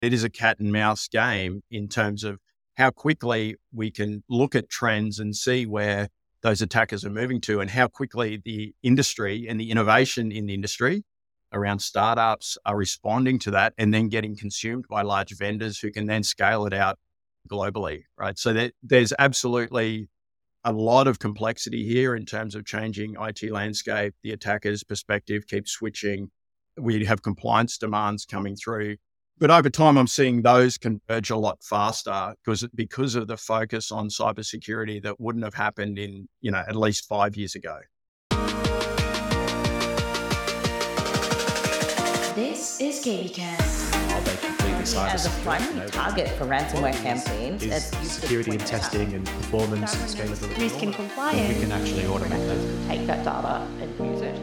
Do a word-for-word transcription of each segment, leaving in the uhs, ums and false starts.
it is a cat and mouse game in terms of how quickly we can look at trends and see where those attackers are moving to, and how quickly the industry and the innovation in the industry around startups are responding to that and then getting consumed by large vendors who can then scale it out globally, right? So there, there's absolutely a lot of complexity here in terms of changing I T landscape. The attacker's perspective keeps switching. We have compliance demands coming through. But over time, I'm seeing those converge a lot faster because, because of the focus on cybersecurity that wouldn't have happened in, you know, at least five years ago. This is KBcast. Are they completely cyber As a primary target for ransomware campaigns, is security and testing and performance and scalability. Risk and compliance. We can actually automate that. Take that data and use it.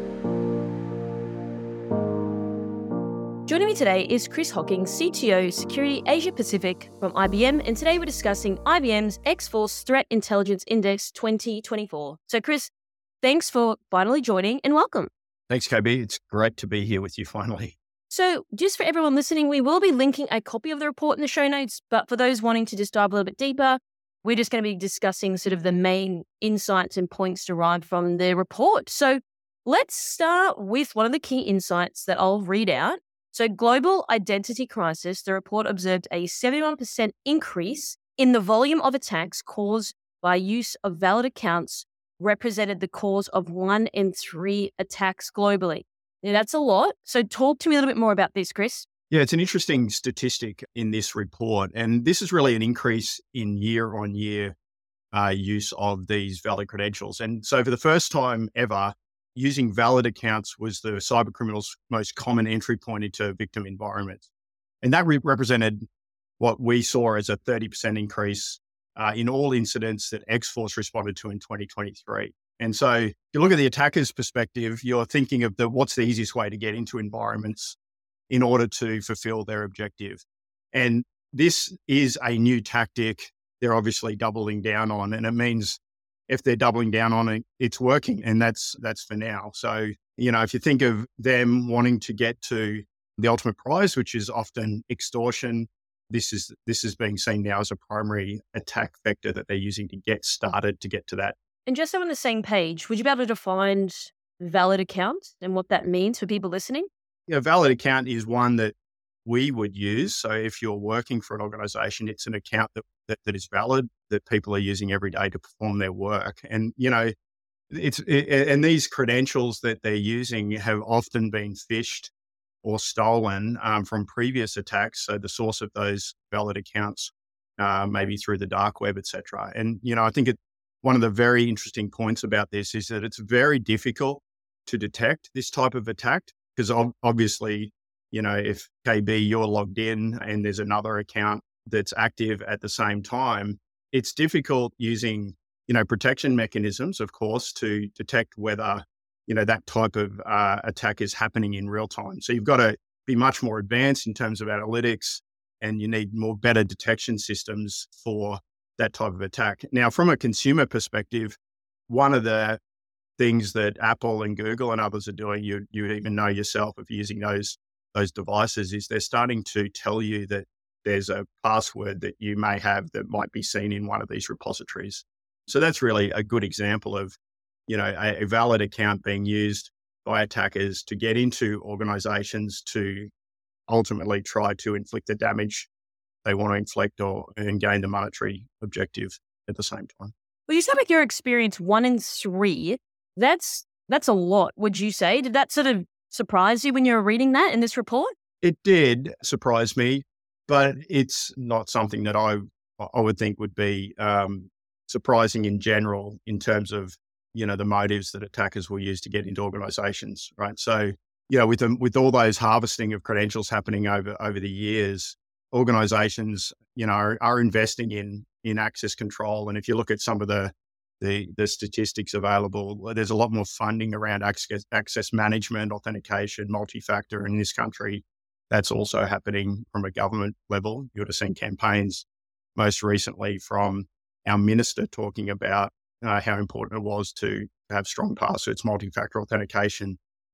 Joining me today is Chris Hocking, C T O, Security Asia Pacific from I B M, and today we're discussing I B M's X-Force Threat Intelligence Index twenty twenty-four. So Chris, thanks for finally joining and welcome. Thanks, K B. It's great to be here with you finally. So just for everyone listening, we will be linking a copy of the report in the show notes, but for those wanting to just dive a little bit deeper, we're just going to be discussing sort of the main insights and points derived from the report. So let's start with one of the key insights that I'll read out. So global identity crisis, the report observed a seventy-one percent increase in the volume of attacks caused by use of valid accounts, represented the cause of one in three attacks globally. Now, that's a lot. So talk to me a little bit more about this, Chris. Yeah, it's an interesting statistic in this report. And this is really an increase in year on year uh, use of these valid credentials. And so for the first time ever, using valid accounts was the cyber criminals' most common entry point into victim environments. And that re- represented what we saw as a thirty percent increase uh, in all incidents that X-Force responded to in twenty twenty-three. And so if you look at the attacker's perspective, you're thinking of the what's the easiest way to get into environments in order to fulfill their objective. And this is a new tactic they're obviously doubling down on, and it means if they're doubling down on it, it's working, and that's that's for now. So, you know, if you think of them wanting to get to the ultimate prize, which is often extortion, this is this is being seen now as a primary attack vector that they're using to get started to get to that. And just so on the same page, would you be able to define valid account and what that means for people listening? A valid account is one that we would use. So if you're working for an organization, it's an account that, that, that is valid, that people are using every day to perform their work. And, you know, it's it, and these credentials that they're using have often been phished or stolen um, from previous attacks. So the source of those valid accounts, uh, maybe through the dark web, et cetera. And, you know, I think it, one of the very interesting points about this is that it's very difficult to detect this type of attack because obviously, you know, if K B, you're logged in and there's another account that's active at the same time, it's difficult using, you know, protection mechanisms, of course, to detect whether, you know, that type of uh, attack is happening in real time. So you've got to be much more advanced in terms of analytics, and you need more better detection systems for that type of attack. Now, from a consumer perspective, one of the things that Apple and Google and others are doing, you you would even know yourself if you're using those those devices, is they're starting to tell you that there's a password that you may have that might be seen in one of these repositories. So that's really a good example of, you know, a, a valid account being used by attackers to get into organizations to ultimately try to inflict the damage they want to inflict or and gain the monetary objective at the same time. Well, you said with your experience, one in three, that's that's a lot, would you say? Did that sort of surprise you when you were reading that in this report? It did surprise me, but it's not something that I I would think would be um, surprising in general in terms of, you know, the motives that attackers will use to get into organizations, right? So, you know, with them, with all those harvesting of credentials happening over over the years, organizations, you know, are, are investing in in access control. And if you look at some of the the the statistics available, there's a lot more funding around access access management, authentication, multi-factor. In this country, that's also happening from a government level. You would have seen campaigns most recently from our minister talking about uh, how important it was to have strong passwords, multi-factor authentication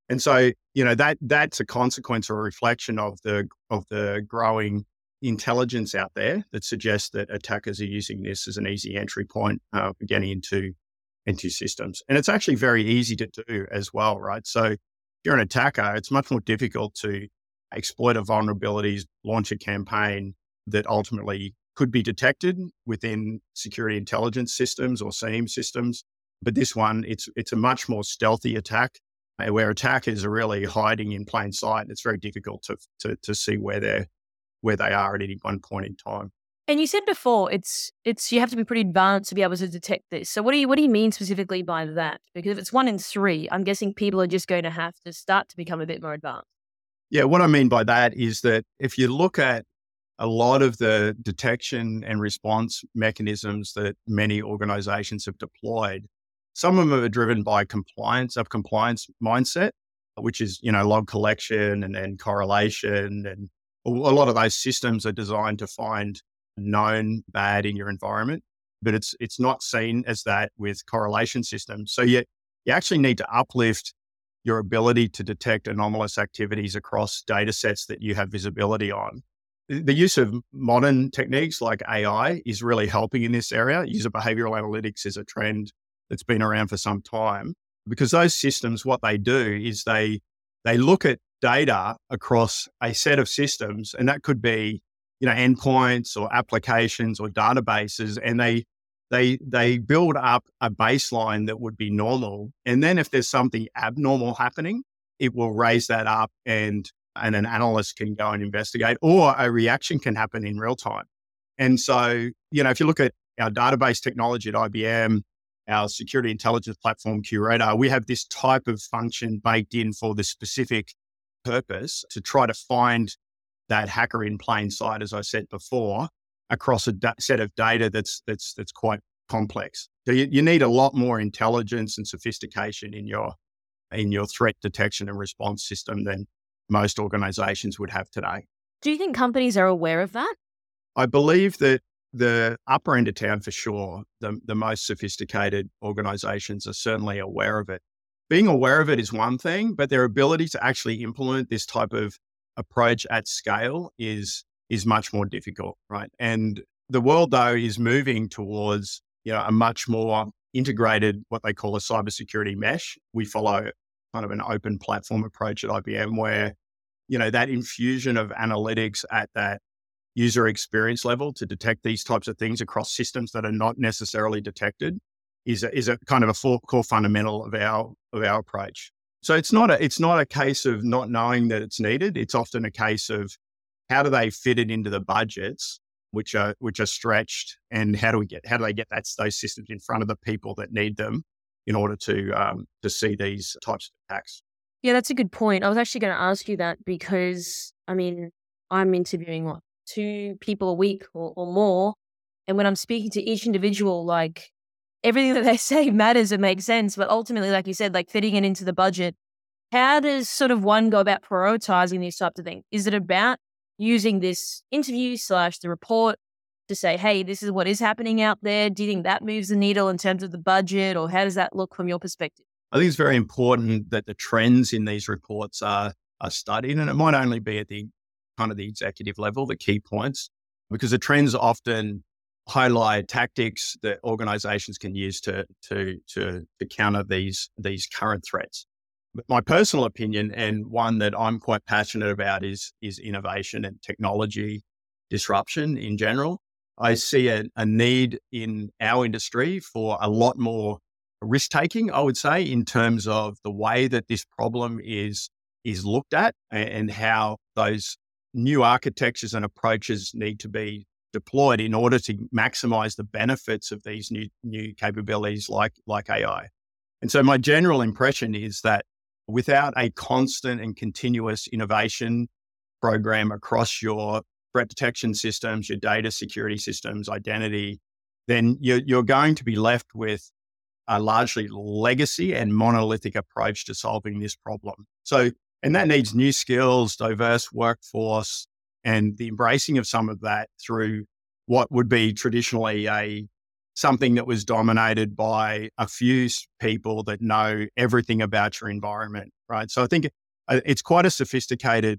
And so, you know, that that's a consequence or a reflection of the of the growing intelligence out there that suggests that attackers are using this as an easy entry point uh, for getting into into systems. And it's actually very easy to do as well, right? So if you're an attacker, it's much more difficult to exploit a vulnerabilities, launch a campaign that ultimately could be detected within security intelligence systems or SIEM systems. But this one, it's it's a much more stealthy attack uh, where attackers are really hiding in plain sight. It's very difficult to to, to see where they're where they are at any one point in time. And you said before, it's it's you have to be pretty advanced to be able to detect this. So what do you what do you mean specifically by that? Because if it's one in three, I'm guessing people are just going to have to start to become a bit more advanced. Yeah, what I mean by that is that if you look at a lot of the detection and response mechanisms that many organizations have deployed, some of them are driven by compliance, of compliance mindset, which is, you know, log collection and then correlation. And a lot of those systems are designed to find known bad in your environment, but it's it's not seen as that with correlation systems. So you, you actually need to uplift your ability to detect anomalous activities across data sets that you have visibility on. The use of modern techniques like A I is really helping in this area. User behavioral analytics is a trend that's been around for some time because those systems, what they do is they they look at data across a set of systems, and that could be, you know, endpoints or applications or databases, and they they they build up a baseline that would be normal. And then if there's something abnormal happening, it will raise that up and and an analyst can go and investigate, or a reaction can happen in real time. And so, you know, if you look at our database technology at I B M, our security intelligence platform, QRadar, we have this type of function baked in for the specific purpose to try to find that hacker in plain sight, as I said before, across a da- set of data that's that's that's quite complex. So you, you need a lot more intelligence and sophistication in your in your threat detection and response system than most organizations would have today. Do you think companies are aware of that? I believe that the upper end of town, for sure, the, the most sophisticated organizations are certainly aware of it. Being aware of it is one thing, but their ability to actually implement this type of approach at scale is is much more difficult, right? And the world, though, is moving towards, you know, a much more integrated, what they call a cybersecurity mesh. We follow kind of an open platform approach at I B M where, you know, that infusion of analytics at that user experience level to detect these types of things across systems that are not necessarily detected is a, is a kind of a full core fundamental of our of our approach. So it's not a it's not a case of not knowing that it's needed. It's often a case of how do they fit it into the budgets which are which are stretched, and how do we get how do they get that those systems in front of the people that need them in order to um, to see these types of attacks. Yeah, that's a good point. I was actually going to ask you that because, I mean, I'm interviewing what two people a week or, or more, and when I'm speaking to each individual, like everything that they say matters and makes sense, but ultimately, like you said, like fitting it into the budget. How does sort of one go about prioritizing these types of things? Is it about using this interview slash the report to say, hey, this is what is happening out there? Do you think that moves the needle in terms of the budget, or how does that look from your perspective? I think it's very important that the trends in these reports are are studied, and it might only be at the kind of the executive level, the key points, because the trends often highlight tactics that organizations can use to to to, to counter these these current threats. But my personal opinion, and one that I'm quite passionate about, is is innovation and technology disruption in general. I see a, a need in our industry for a lot more risk taking, I would say, in terms of the way that this problem is is looked at and, and how those new architectures and approaches need to be deployed in order to maximize the benefits of these new new capabilities like like A I. And so my general impression is that without a constant and continuous innovation program across your threat detection systems, your data security systems, identity, then you're, you're going to be left with a largely legacy and monolithic approach to solving this problem. So, and that needs new skills, diverse workforce, and the embracing of some of that through what would be traditionally a something that was dominated by a few people that know everything about your environment, right? So I think uh, it's quite a sophisticated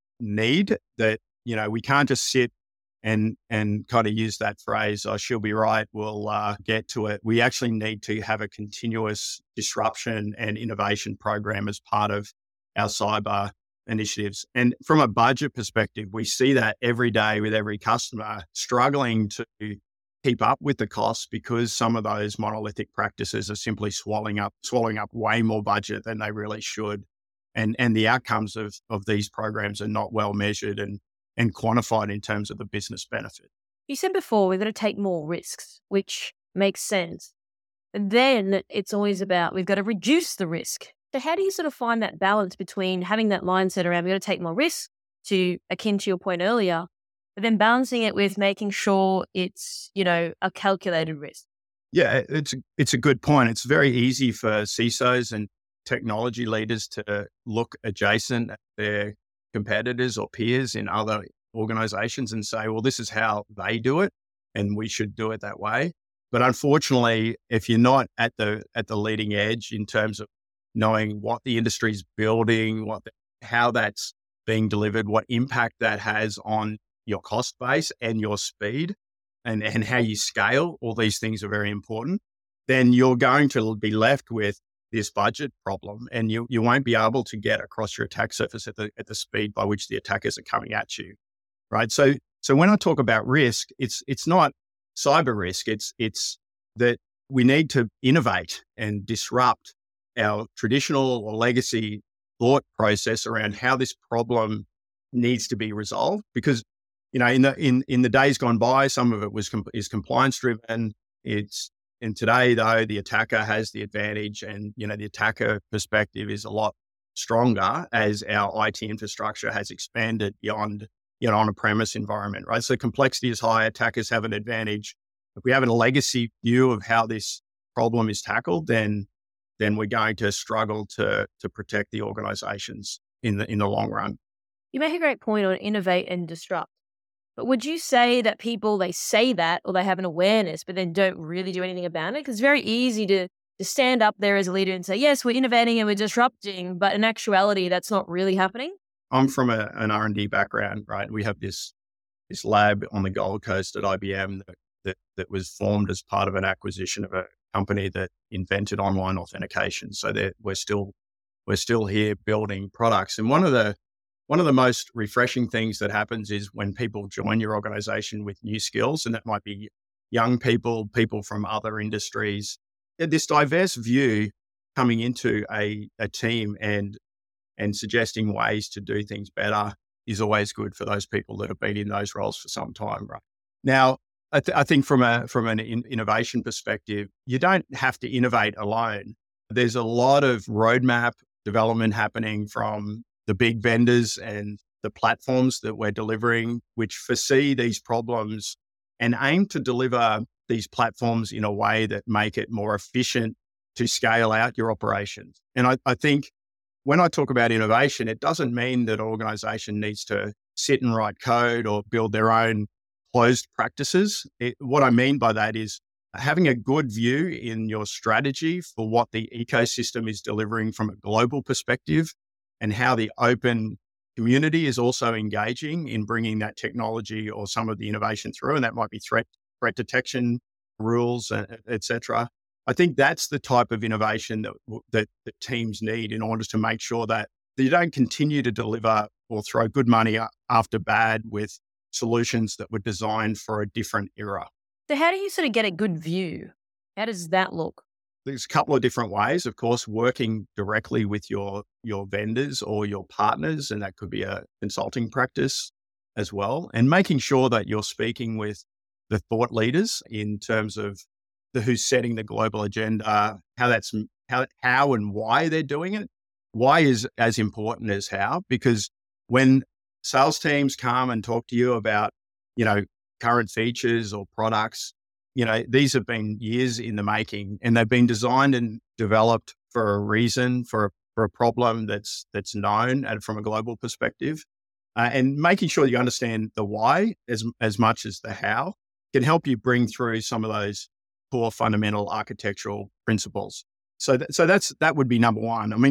need that, you know, we can't just sit and and kind of use that phrase, oh, she'll be right, we'll uh, get to it. We actually need to have a continuous disruption and innovation program as part of our cyber initiatives. And from a budget perspective, we see that every day with every customer struggling to keep up with the costs because some of those monolithic practices are simply swallowing up, swallowing up way more budget than they really should. And, and the outcomes of, of these programs are not well measured and, and quantified in terms of the business benefit. You said before we're going to take more risks, which makes sense. And then it's always about we've got to reduce the risk. So how do you sort of find that balance between having that mindset around we've got to take more risks to akin to your point earlier, but then balancing it with making sure it's, you know, a calculated risk? Yeah, it's it's a good point. It's very easy for C I S Os and technology leaders to look adjacent at their competitors or peers in other organizations and say, well, this is how they do it and we should do it that way. But unfortunately, if you're not at the at the leading edge in terms of knowing what the industry's building, what the, how that's being delivered, what impact that has on your cost base and your speed and, and how you scale, all these things are very important, then you're going to be left with this budget problem and you, you won't be able to get across your attack surface at the, at the speed by which the attackers are coming at you, right? So, so when I talk about risk, it's, it's not cyber risk. It's, it's that we need to innovate and disrupt our traditional or legacy thought process around how this problem needs to be resolved. Because, you know, in the in in the days gone by, some of it was com- is compliance driven. It's and today though, the attacker has the advantage, and you know, the attacker perspective is a lot stronger as our I T infrastructure has expanded beyond, you know, on a premise environment, right? So complexity is high. Attackers have an advantage. If we have a legacy view of how this problem is tackled, then then we're going to struggle to to protect the organizations in the in the long run. You make a great point on innovate and disrupt. But would you say that people, they say that or they have an awareness, but then don't really do anything about it? Because it's very easy to, to stand up there as a leader and say, yes, we're innovating and we're disrupting, but in actuality, that's not really happening. I'm from a, an R and D background, right? We have this this lab on the Gold Coast at I B M that, that, that was formed as part of an acquisition of a company that invented online authentication. So that we're still we're still here building products. And one of the one of the most refreshing things that happens is when people join your organization with new skills, and that might be young people, people from other industries. This diverse view coming into a, a team and and suggesting ways to do things better is always good for those people that have been in those roles for some time, right? Now, I, th- I think from a from an in- innovation perspective, you don't have to innovate alone. There's a lot of roadmap development happening from the big vendors and the platforms that we're delivering, which foresee these problems and aim to deliver these platforms in a way that make it more efficient to scale out your operations. And I, I think when I talk about innovation, it doesn't mean that an organization needs to sit and write code or build their own closed practices. It, what I mean by that is having a good view in your strategy for what the ecosystem is delivering from a global perspective and how the open community is also engaging in bringing that technology or some of the innovation through. And that might be threat, threat detection rules, et cetera. I think that's the type of innovation that, that that teams need in order to make sure that you don't continue to deliver or throw good money after bad with solutions that were designed for a different era. So how do you sort of get a good view? How does that look? There's a couple of different ways, of course, working directly with your, your vendors or your partners, and that could be a consulting practice as well, and making sure that you're speaking with the thought leaders in terms of the who's setting the global agenda, how that's how how and why they're doing it. Why is as important as how, because when sales teams come and talk to you about, you know, current features or products, you know, these have been years in the making, and they've been designed and developed for a reason, for for a problem that's that's known and from a global perspective, uh, and making sure you understand the why as as much as the how can help you bring through some of those core fundamental architectural principles. So, th- so that's that would be number one. I mean,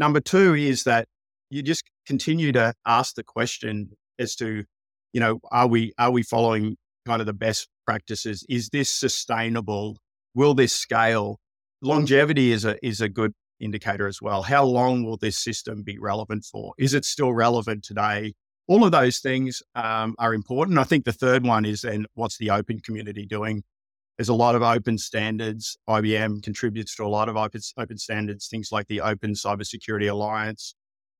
number two is that you just continue to ask the question as to, you know, are we are we following kind of the best practices? Is this sustainable? Will this scale? Longevity is a is a good indicator as well. How long will this system be relevant for? Is it still relevant today? All of those things um, are important. I think the third one is then what's the open community doing? There's a lot of open standards. I B M contributes to a lot of open, open standards, things like the Open Cybersecurity Alliance,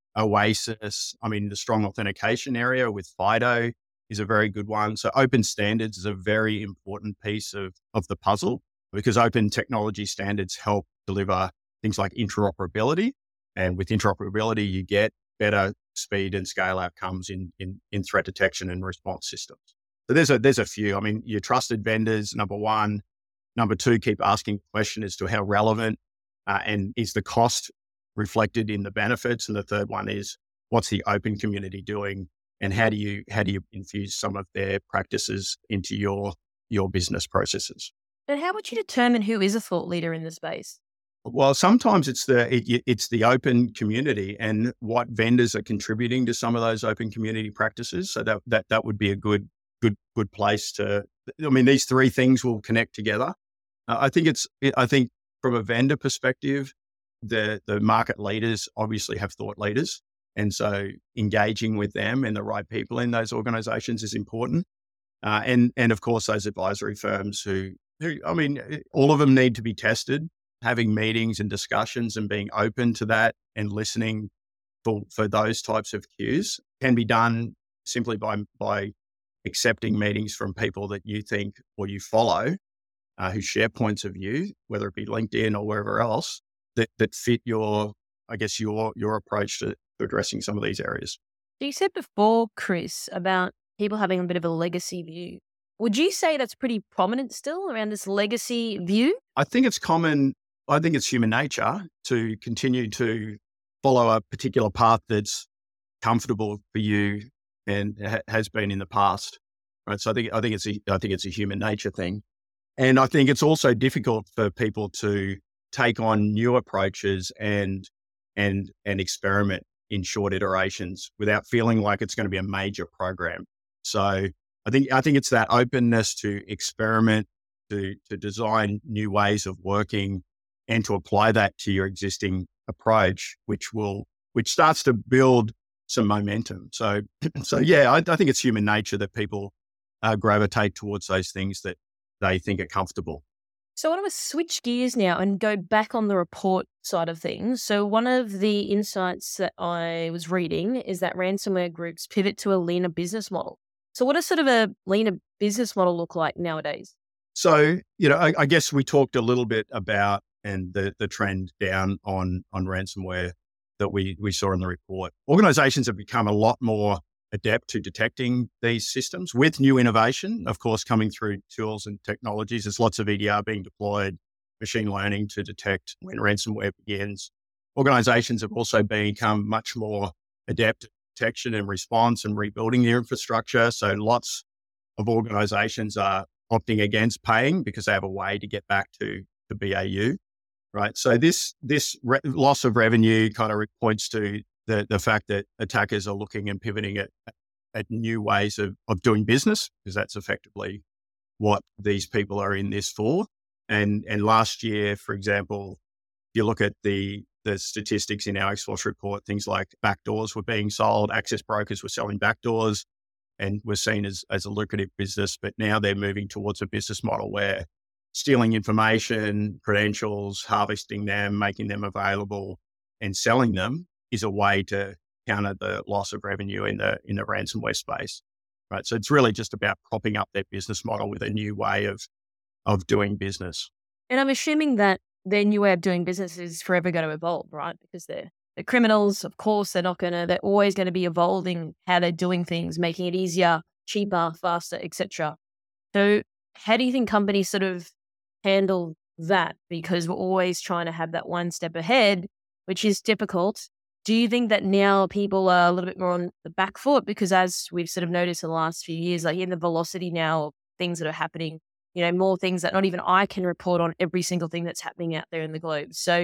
OASIS. I mean, the strong authentication area with FIDO is a very good one. So open standards is a very important piece of, of the puzzle because open technology standards help deliver things like interoperability. And with interoperability, you get better speed and scale outcomes in, in, in threat detection and response systems. So there's a, there's a few. I mean, your trusted vendors, number one. Number two, keep asking the question as to how relevant uh, and is the cost reflected in the benefits. And the third one is what's the open community doing and how do you, how do you infuse some of their practices into your, your business processes? And how would you determine who is a thought leader in the space? Well, sometimes it's the it, it's the open community and what vendors are contributing to some of those open community practices. So that that that would be a good good good place to. I mean, these three things will connect together. Uh, I think it's. I think from a vendor perspective, the the market leaders obviously have thought leaders, and so engaging with them and the right people in those organisations is important. Uh, and and of course, those advisory firms who who I mean, all of them need to be tested. Having meetings and discussions and being open to that and listening for, for those types of cues can be done simply by, by accepting meetings from people that you think or you follow uh, who share points of view, whether it be LinkedIn or wherever else, that, that fit your, I guess, your, your approach to, to addressing some of these areas. So you said before, Chris, about people having a bit of a legacy view. Would you say that's pretty prominent still around this legacy view? I think it's common. I think it's human nature to continue to follow a particular path that's comfortable for you and ha- has been in the past, right? So I think I think it's a, I think it's a human nature thing, and I think it's also difficult for people to take on new approaches and and and experiment in short iterations without feeling like it's going to be a major program. So I think I think it's that openness to experiment, to to design new ways of working, and to apply that to your existing approach, which will, which starts to build some momentum. So, so yeah, I, I think it's human nature that people uh, gravitate towards those things that they think are comfortable. So I want to switch gears now and go back on the report side of things. So one of the insights that I was reading is that ransomware groups pivot to a leaner business model. So what does sort of a leaner business model look like nowadays? So, you know, I, I guess we talked a little bit about and the, the trend down on, on ransomware that we, we saw in the report. Organizations have become a lot more adept to detecting these systems with new innovation, of course, coming through tools and technologies. There's lots of E D R being deployed, machine learning to detect when ransomware begins. Organizations have also become much more adept at detection and response and rebuilding their infrastructure. So lots of organizations are opting against paying because they have a way to get back to the B A U. Right. So this this re- loss of revenue kind of points to the, the fact that attackers are looking and pivoting at, at new ways of, of doing business, because that's effectively what these people are in this for. And and last year, for example, if you look at the the statistics in our X-Force report, things like backdoors were being sold, access brokers were selling backdoors and were seen as, as a lucrative business. But now they're moving towards a business model where stealing information, credentials, harvesting them, making them available and selling them is a way to counter the loss of revenue in the in the ransomware space, right? So it's really just about propping up their business model with a new way of of doing business. And I'm assuming that their new way of doing business is forever going to evolve, right? Because they're, they're criminals, of course, they're not going to, they're always going to be evolving how they're doing things, making it easier, cheaper, faster, et cetera. So how do you think companies sort of handle that? Because we're always trying to have that one step ahead, which is difficult. Do you think that now people are a little bit more on the back foot? Because as we've sort of noticed in the last few years, like in the velocity now of things that are happening, you know, more things that not even I can report on every single thing that's happening out there in the globe. So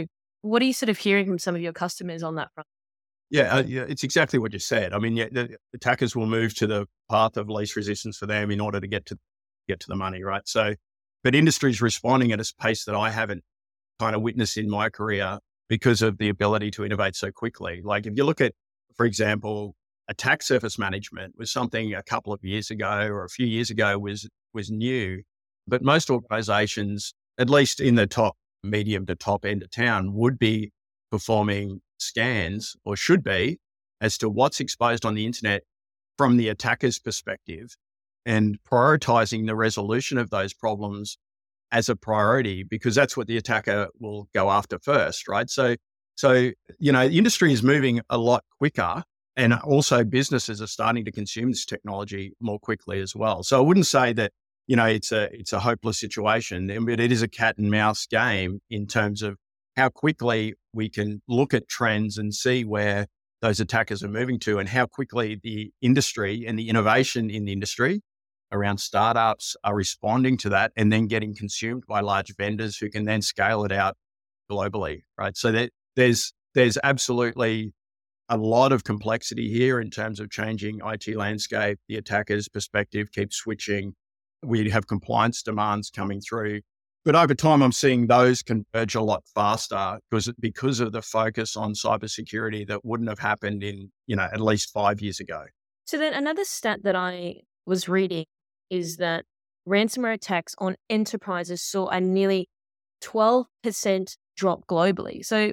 what are you sort of hearing from some of your customers on that front? Yeah, uh, yeah, it's exactly what you said. I mean, yeah, the attackers will move to the path of least resistance for them in order to get to get to the money, right? So, but industry's responding at a pace that I haven't kind of witnessed in my career because of the ability to innovate so quickly. Like if you look at, for example, attack surface management was something a couple of years ago or a few years ago was was new, but most organizations, at least in the top medium to top end of town, would be performing scans, or should be, as to what's exposed on the internet from the attacker's perspective and prioritizing the resolution of those problems as a priority, because that's what the attacker will go after first, right? So, so you know, the industry is moving a lot quicker, and also businesses are starting to consume this technology more quickly as well. So I wouldn't say that, you know, it's a it's a hopeless situation, but it is a cat and mouse game in terms of how quickly we can look at trends and see where those attackers are moving to, and how quickly the industry and the innovation in the industry around startups are responding to that and then getting consumed by large vendors who can then scale it out globally, right? So that there's there's absolutely a lot of complexity here in terms of changing I T landscape. The attacker's perspective keeps switching. We have compliance demands coming through. But over time, I'm seeing those converge a lot faster because, because of the focus on cybersecurity that wouldn't have happened in, you know, at least five years ago. So then another stat that I was reading is that ransomware attacks on enterprises saw a nearly twelve percent drop globally. So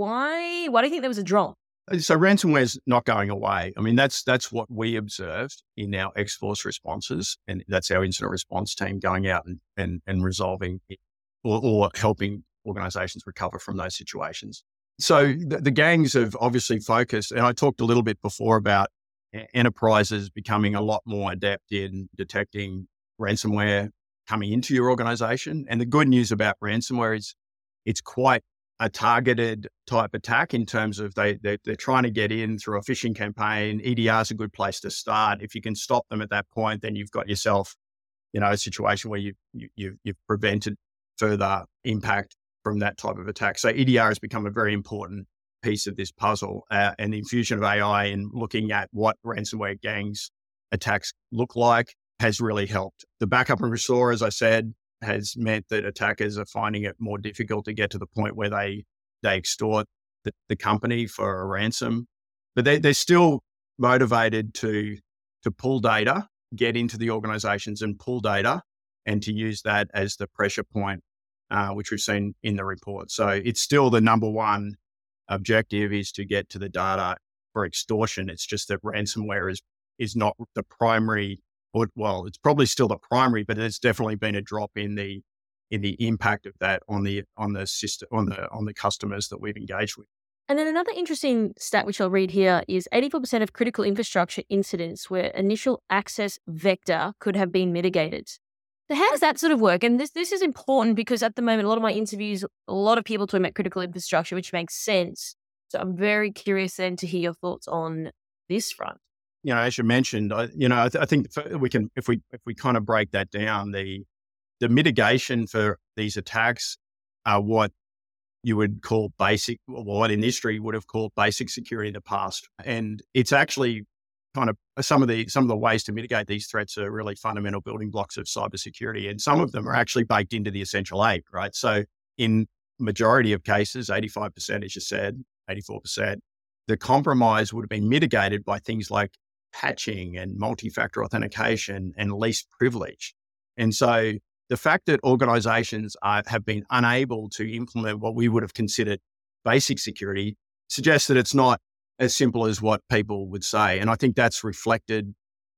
why, why do you think there was a drop? So ransomware is not going away. I mean, that's that's what we observed in our X-Force responses, and that's our incident response team going out and and, and resolving it, or, or helping organizations recover from those situations. So the, the gangs have obviously focused, and I talked a little bit before about enterprises becoming a lot more adept in detecting ransomware coming into your organization. And the good news about ransomware is it's quite a targeted type attack in terms of they, they, they're trying to get in through a phishing campaign. E D R is a good place to start. If you can stop them at that point, then you've got yourself, you know, a situation where you, you, you've, you've prevented further impact from that type of attack. So E D R has become a very important piece of this puzzle, uh, and the infusion of A I and looking at what ransomware gangs attacks look like has really helped. The backup and restore, as I said, has meant that attackers are finding it more difficult to get to the point where they they extort the, the company for a ransom. But they, they're still motivated to to pull data, get into the organizations and pull data, and to use that as the pressure point, uh, which we've seen in the report. So it's still the number one objective is to get to the data for extortion. It's just that ransomware is is not the primary. Well, it's probably still the primary, but there's definitely been a drop in the in the impact of that on the on the system on the on the customers that we've engaged with. And then another interesting stat which I'll read here is eighty-four percent of critical infrastructure incidents where initial access vector could have been mitigated. So how does that sort of work? And this this is important because at the moment, a lot of my interviews, a lot of people talking about critical infrastructure, which makes sense. So I'm very curious then to hear your thoughts on this front. You know, as you mentioned, I, you know, I, th- I think we can, if we if we kind of break that down, the the mitigation for these attacks are what you would call basic, or what industry would have called basic security in the past, and it's actually kind of some of the some of the ways to mitigate these threats are really fundamental building blocks of cybersecurity, and some of them are actually baked into the essential eight, right? So in majority of cases, eighty-five percent, as you said, eighty-four percent, the compromise would have been mitigated by things like patching and multi-factor authentication and least privilege. And so the fact that organizations are, have been unable to implement what we would have considered basic security suggests that it's not as simple as what people would say. And I think that's reflected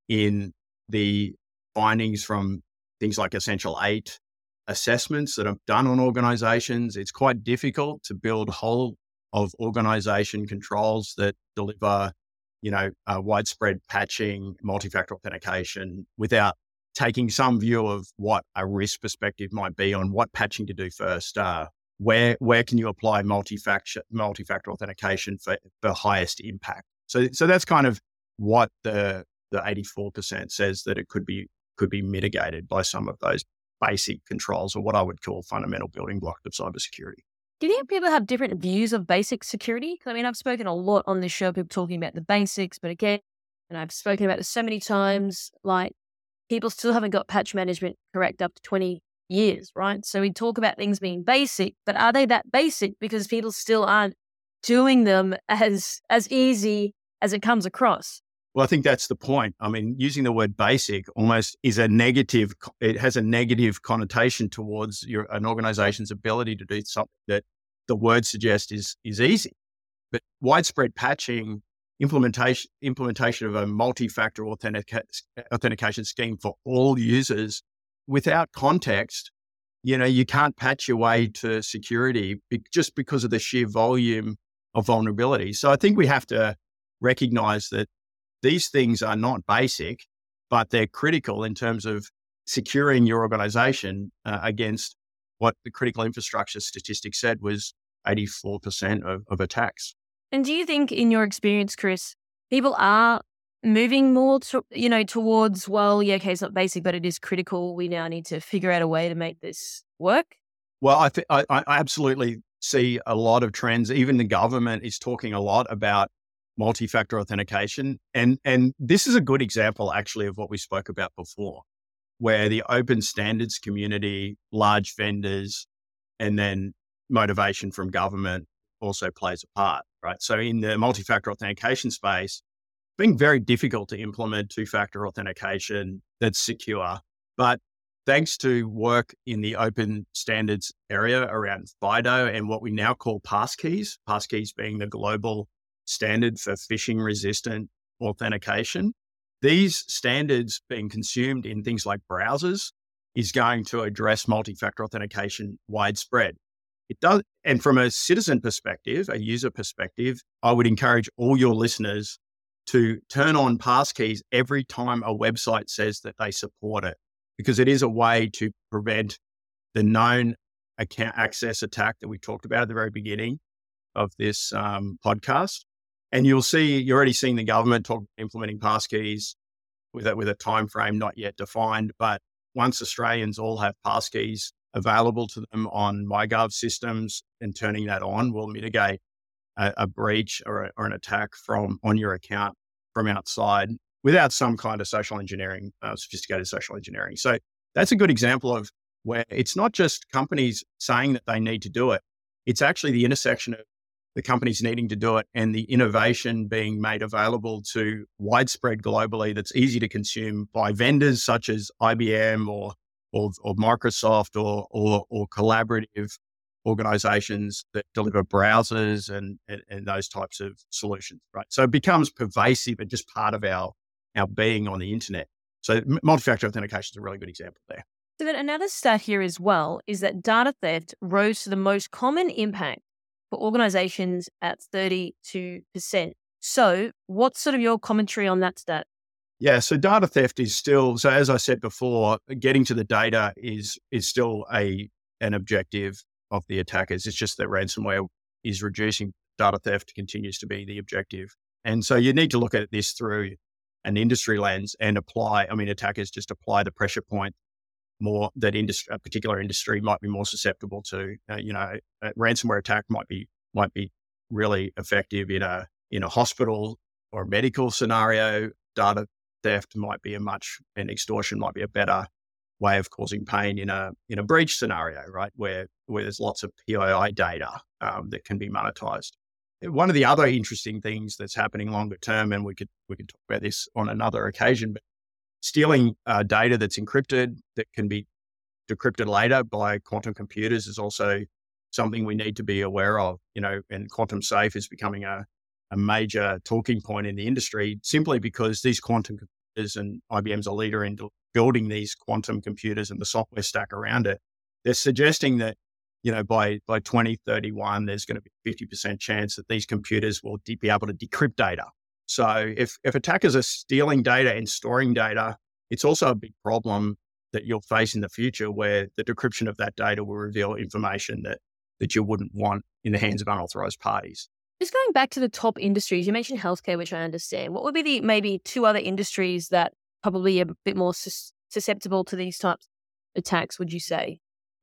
in the findings from things like Essential eight assessments that are done on organizations. It's quite difficult to build whole of organization controls that deliver, you know, uh, widespread patching, multi-factor authentication without taking some view of what a risk perspective might be on what patching to do first. Uh, where where can you apply multi-factor multi-factor authentication for, for highest impact? So so that's kind of what the the eighty-four percent says that it could be could be mitigated by some of those basic controls, or what I would call fundamental building blocks of cybersecurity. Do you think people have different views of basic security? 'Cause, I mean, I've spoken a lot on this show, people talking about the basics, but again, and I've spoken about this so many times, like people still haven't got patch management correct up to twenty years, right? So we talk about things being basic, but are they that basic because people still aren't doing them as as easy as it comes across? Well, I think that's the point. I mean, using the word basic almost is a negative, it has a negative connotation towards your an organization's ability to do something that the word suggests is is easy. But widespread patching, implementation implementation of a multi-factor authentica- authentication scheme for all users without context, you know, you can't patch your way to security be- just because of the sheer volume of vulnerability. So I think we have to recognize that these things are not basic, but they're critical in terms of securing your organization uh, against what the critical infrastructure statistic said was eighty-four percent of, of attacks. And do you think, in your experience, Chris, people are moving more, to, you know, towards, well, yeah, okay, it's not basic, but it is critical. We now need to figure out a way to make this work? Well, I, th- I, I absolutely see a lot of trends. Even the government is talking a lot about multi-factor authentication. And, and this is a good example, actually, of what we spoke about before, where the open standards community, large vendors, and then motivation from government also plays a part, right? So in the multi-factor authentication space, it's been very difficult to implement two-factor authentication that's secure. But thanks to work in the open standards area around FIDO and what we now call passkeys, passkeys being the global standard for phishing-resistant authentication, these standards being consumed in things like browsers is going to address multi-factor authentication widespread. It does, and from a citizen perspective, a user perspective, I would encourage all your listeners to turn on passkeys every time a website says that they support it, because it is a way to prevent the known account access attack that we talked about at the very beginning of this um, podcast. And you'll see, you're already seeing the government talk implementing passkeys with a, with a time frame not yet defined. But once Australians all have passkeys available to them on MyGov systems and turning that on will mitigate a, a breach or, a, or an attack from on your account from outside without some kind of social engineering, uh, sophisticated social engineering. So that's a good example of where it's not just companies saying that they need to do it. It's actually the intersection of the companies needing to do it and the innovation being made available to widespread globally that's easy to consume by vendors such as I B M or or, or Microsoft or, or or collaborative organizations that deliver browsers and, and, and those types of solutions, right? So it becomes pervasive and just part of our, our being on the internet. So multi-factor authentication is a really good example there. So then another stat here as well is that data theft rose to the most common impact for organizations at thirty-two percent. So what's sort of your commentary on that stat? Yeah, so data theft is still, so as I said before, getting to the data is is still a an objective of the attackers. It's just that ransomware is reducing. Data theft continues to be the objective. And so you need to look at this through an industry lens and apply, I mean, attackers just apply the pressure point more that industry, a particular industry might be more susceptible to. Uh, you know, a ransomware attack might be might be really effective in a in a hospital or a medical scenario. Data theft might be a much, and extortion might be a better way of causing pain in a in a breach scenario, right? Where where there's lots of P I I data um, that can be monetized. One of the other interesting things that's happening longer term, and we could we could talk about this on another occasion, but stealing uh, data that's encrypted that can be decrypted later by quantum computers is also something we need to be aware of. You know, and quantum safe is becoming a a major talking point in the industry simply because these quantum computers, and I B M's a leader in building these quantum computers and the software stack around it. They're suggesting that, you know, by, by twenty thirty-one, there's going to be a fifty percent chance that these computers will de- be able to decrypt data. So if, if attackers are stealing data and storing data, it's also a big problem that you'll face in the future where the decryption of that data will reveal information that, that you wouldn't want in the hands of unauthorized parties. Just going back to the top industries, you mentioned healthcare, which I understand. What would be the maybe two other industries that probably are a bit more sus- susceptible to these types of attacks, would you say?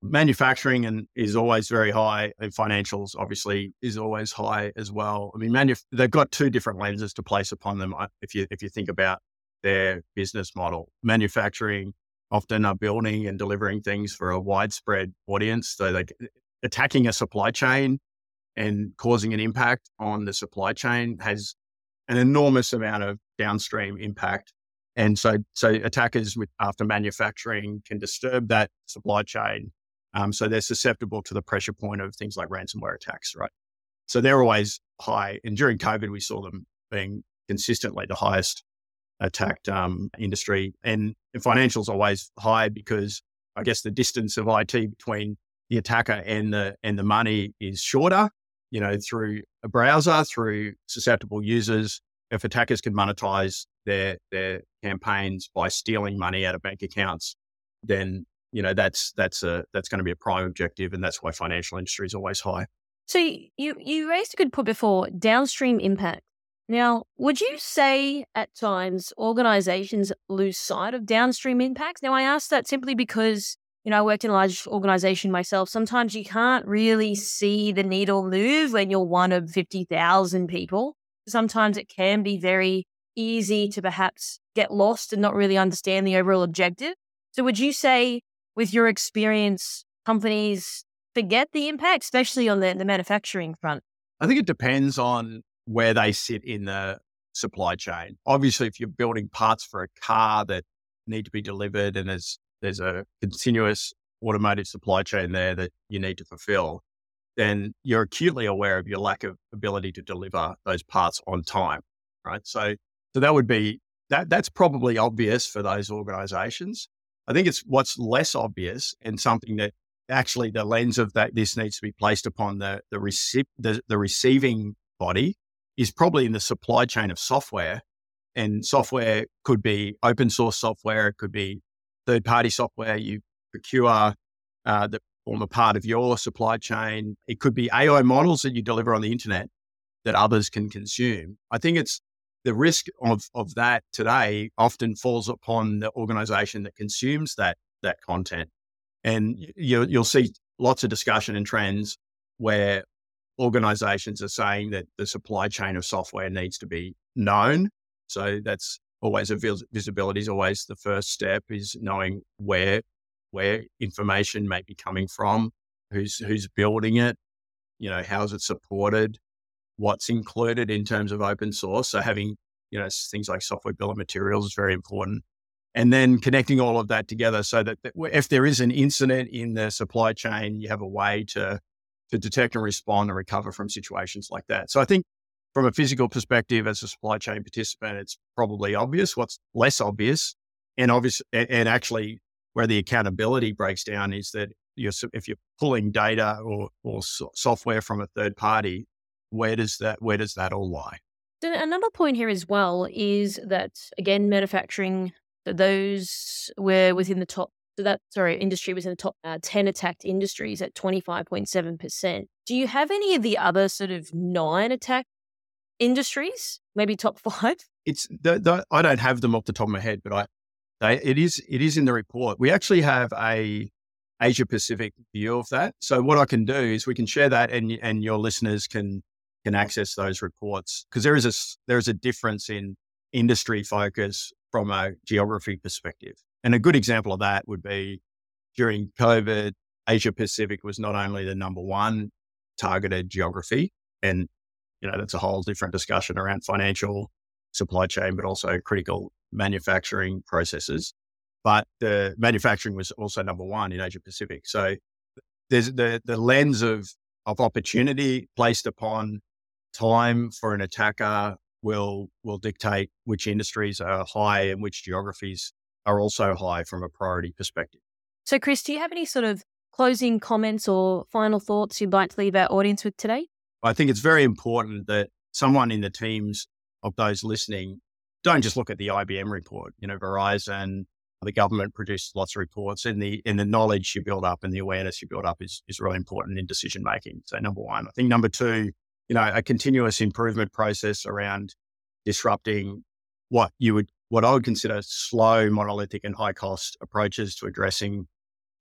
manufacturing and is always very high, and financials obviously is always high as well. I mean, manuf- they've got two different lenses to place upon them. uh, If you if you think about their business model, manufacturing often are building and delivering things for a widespread audience. So like attacking a supply chain and causing an impact on the supply chain has an enormous amount of downstream impact. And so, so attackers with after manufacturing can disturb that supply chain. Um, so they're susceptible to the pressure point of things like ransomware attacks, right? So they're always high. And during COVID, we saw them being consistently the highest attacked um, industry. And, and financials always high because I guess the distance of I T between the attacker and the and the money is shorter. You know, through a browser, through susceptible users. If attackers can monetize their their campaigns by stealing money out of bank accounts, then you know that's that's a that's going to be a prime objective, and that's why financial industry is always high. So you you raised a good point before, downstream impact. Now, would you say at times organizations lose sight of downstream impacts? Now, I ask that simply because, you know, I worked in a large organization myself. Sometimes you can't really see the needle move when you're one of fifty thousand people. Sometimes it can be very easy to perhaps get lost and not really understand the overall objective. So would you say, with your experience, companies forget the impact, especially on the, the manufacturing front? I think it depends on where they sit in the supply chain. Obviously, if you're building parts for a car that need to be delivered and there's there's a continuous automotive supply chain there that you need to fulfill, then you're acutely aware of your lack of ability to deliver those parts on time, right? So, so that would be, that that's probably obvious for those organizations. I think it's what's less obvious and something that actually the lens of that this needs to be placed upon the the, rece- the, the receiving body is probably in the supply chain of software. And software could be open source software, it could be third-party software you procure uh, that form a part of your supply chain. It could be A I models that you deliver on the internet that others can consume. I think it's the risk of of that today often falls upon the organization that consumes that that content. And you, you'll see lots of discussion and trends where organizations are saying that the supply chain of software needs to be known. So that's always a vis- visibility is always the first step, is knowing where where information may be coming from, who's who's building it, you know, how's it supported, what's included in terms of open source. So having, you know, things like software bill of materials is very important. And then connecting all of that together so that, that if there is an incident in the supply chain, you have a way to to detect and respond and recover from situations like that. So I think from a physical perspective, as a supply chain participant, it's probably obvious. What's less obvious, and obvious, and actually where the accountability breaks down, is that you're, if you're pulling data or or so- software from a third party, where does that where does that all lie? Then another point here as well is that, again, manufacturing, that those were within the top, so that, sorry, industry was in the top uh, ten attacked industries at twenty-five point seven percent. Do you have any of the other sort of nine attacked industries, maybe top five? It's the, the, I don't have them off the top of my head, but I they, it is it is in the report. We actually have a Asia Pacific view of that. So what I can do is we can share that, and and your listeners can can access those reports, because there is a there is a difference in industry focus from a geography perspective. And a good example of that would be during COVID, Asia Pacific was not only the number one targeted geography, and you know that's a whole different discussion around financial supply chain, but also critical manufacturing processes. But the manufacturing was also number one in Asia Pacific. So there's the the lens of of opportunity placed upon time for an attacker will will dictate which industries are high and which geographies are also high from a priority perspective. So, Chris, do you have any sort of closing comments or final thoughts you'd like to leave our audience with today? I think it's very important that someone in the teams of those listening don't just look at the I B M report. You know, Verizon, the government produces lots of reports, and the and the knowledge you build up and the awareness you build up is is really important in decision making. So, number one. I think number two, you know, a continuous improvement process around disrupting what you would, what I would consider slow, monolithic and high cost approaches to addressing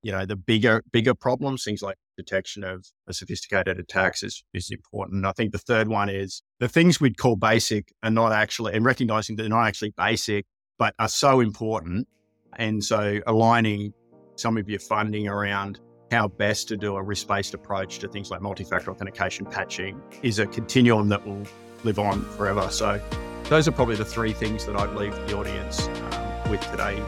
you know, the bigger, bigger problems, things like detection of sophisticated attacks is, is important. I think the third one is the things we'd call basic are not actually, and recognizing that they're not actually basic, but are so important. And so aligning some of your funding around how best to do a risk-based approach to things like multi-factor authentication patching is a continuum that will live on forever. So those are probably the three things that I'd leave the audience um, with today.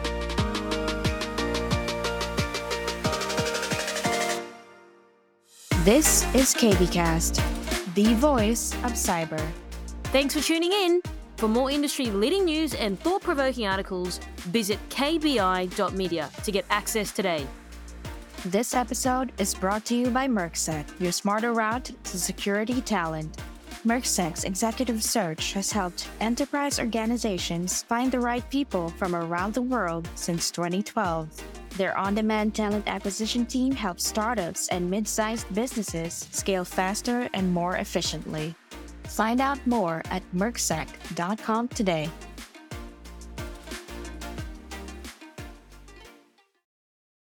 This is KBcast, the voice of cyber. Thanks for tuning in. For more industry-leading news and thought-provoking articles, visit k b i dot media to get access today. This episode is brought to you by Mercsec, your smarter route to security talent. Mercsec's executive search has helped enterprise organizations find the right people from around the world since twenty twelve. Their on-demand talent acquisition team helps startups and mid-sized businesses scale faster and more efficiently. Find out more at mercsec dot com today.